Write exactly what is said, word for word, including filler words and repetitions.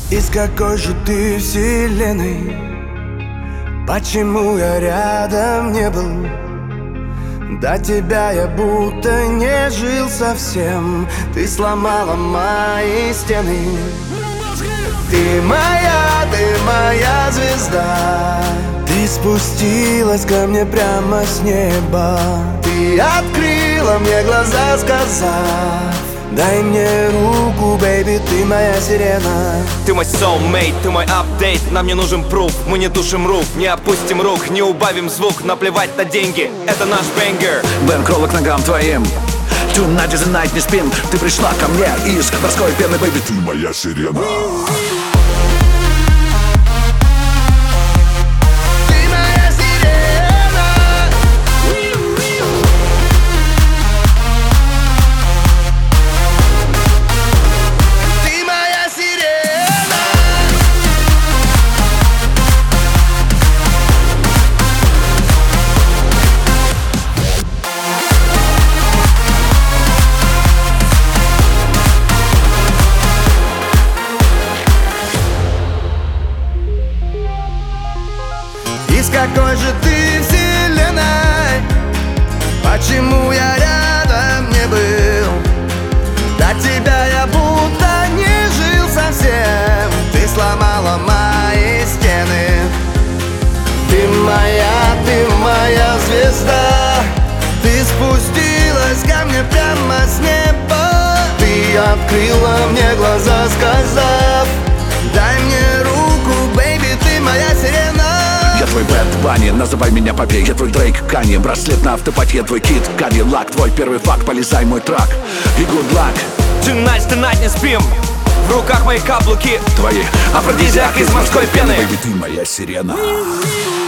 Из какой же ты вселенной? Почему я рядом не был? До тебя я будто не жил совсем. Ты сломала мои стены. Ты моя, ты моя звезда. Ты спустилась ко мне прямо с неба. Ты открыла мне глаза, сказав: дай мне руку, бэйби, ты моя сирена. Ты мой soulmate, ты мой апдейт. Нам не нужен пруф, мы не тушим рук, не опустим рук, не убавим звук. Наплевать на деньги, это наш бэнгер. Бэнкроллы к ногам твоим. Tonight is the night, не спим. Ты пришла ко мне из морской пены, бэйби, ты моя сирена. Из какой же ты вселенной? Почему я рядом не был? До тебя я будто не жил совсем. Ты сломала мои стены. Ты моя, ты моя звезда. Ты спустилась ко мне прямо с неба. Ты открыла мне глаза, сказав: дай мне руку, бэйби, ты моя сирена. Я твой Бэд Банни, называй меня Попей. Я твой Дрейк Канни, браслет на автопате. Твой Кид Кадиллак, твой первый факт, полезай мой трак. И good luck. Tonight, tonight, не спим. В руках мои каблуки. Твои афродизиак из морской пены. Бэйби, ты моя сирена.